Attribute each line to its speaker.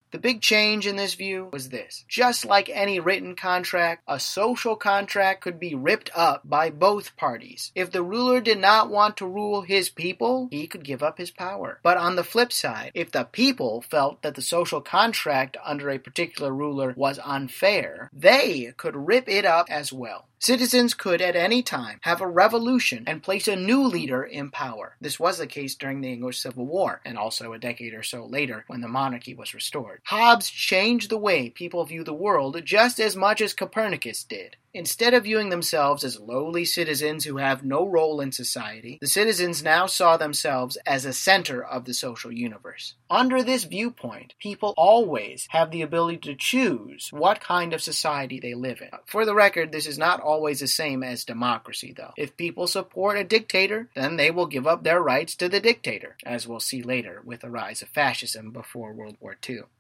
Speaker 1: The big change in this view was this. Just like any written contract, a social contract could be ripped up by both parties. If the ruler did not want to rule his people, he could give up his power. But on the flip side, if the people felt that the social contract under a particular ruler was unfair, they could rip it up as well. Citizens could at any time have a revolution and place a new leader in power. This was the case during the English Civil War, and also a decade or so later when the monarchy was restored. Hobbes changed the way people view the world just as much as Copernicus did. Instead of viewing themselves as lowly citizens who have no role in society, the citizens now saw themselves as a center of the social universe. Under this viewpoint, people always have the ability to choose what kind of society they live in. For the record, this is not always the same as democracy, though. If people support a dictator, then they will give up their rights to the dictator, as we'll see later with the rise of fascism before World War II.